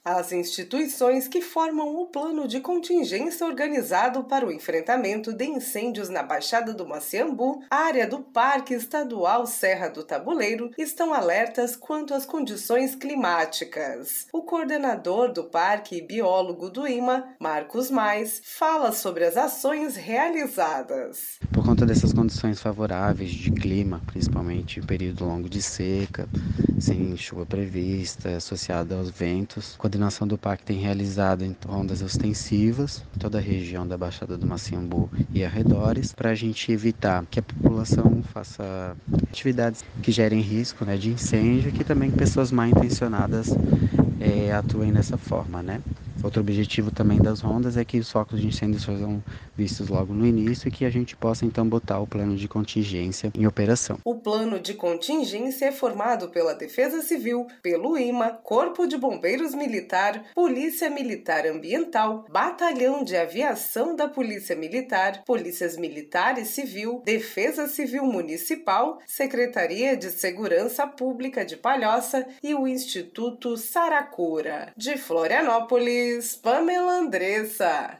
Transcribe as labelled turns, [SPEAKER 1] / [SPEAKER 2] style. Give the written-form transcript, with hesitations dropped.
[SPEAKER 1] As instituições que formam o plano de contingência organizado para o enfrentamento de incêndios na Baixada do Maciambu, área do Parque Estadual Serra do Tabuleiro, estão alertas quanto às condições climáticas. O coordenador do parque e biólogo do IMA, Marcos Mais, fala sobre as ações realizadas.
[SPEAKER 2] Por conta dessas condições favoráveis de clima, principalmente em período longo de seca, sem chuva prevista, associada aos ventos, a coordenação do parque tem realizado rondas ostensivas em toda a região da Baixada do Maciambu e arredores, para a gente evitar que a população faça atividades que gerem risco, de incêndio e que também pessoas mal intencionadas atuem dessa forma, Outro objetivo também das rondas é que os focos de incêndio sejam vistos logo no início e que a gente possa então botar o plano de contingência em operação.
[SPEAKER 1] O plano de contingência é formado pela Defesa Civil, pelo IMA, Corpo de Bombeiros Militar, Polícia Militar Ambiental, Batalhão de Aviação da Polícia Militar, Polícias Militar e Civil, Defesa Civil Municipal, Secretaria de Segurança Pública de Palhoça e o Instituto Saracura. De Florianópolis, Pamela Andressa.